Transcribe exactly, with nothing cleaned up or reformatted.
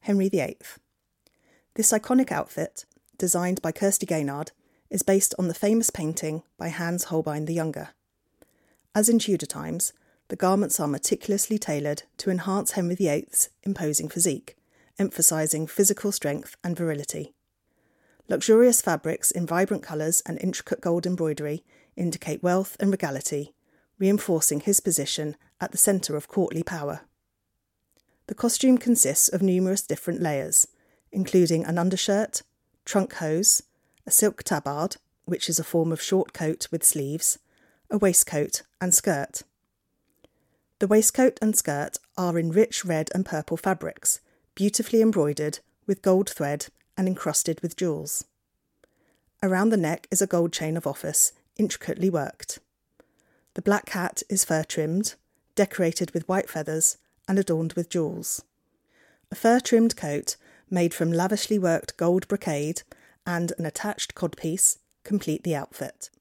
Henry the Eighth. This iconic outfit, designed by Kirsty Gaynard, is based on the famous painting by Hans Holbein the Younger. As in Tudor times, the garments are meticulously tailored to enhance Henry the Eighth's imposing physique, emphasising physical strength and virility. Luxurious fabrics in vibrant colours and intricate gold embroidery indicate wealth and regality, reinforcing his position at the centre of courtly power. The costume consists of numerous different layers, including an undershirt, trunk hose, a silk tabard, which is a form of short coat with sleeves, a waistcoat and skirt. The waistcoat and skirt are in rich red and purple fabrics, beautifully embroidered with gold thread and encrusted with jewels. Around the neck is a gold chain of office, intricately worked. The black hat is fur-trimmed, decorated with white feathers and adorned with jewels. A fur-trimmed coat made from lavishly worked gold brocade and an attached codpiece complete the outfit.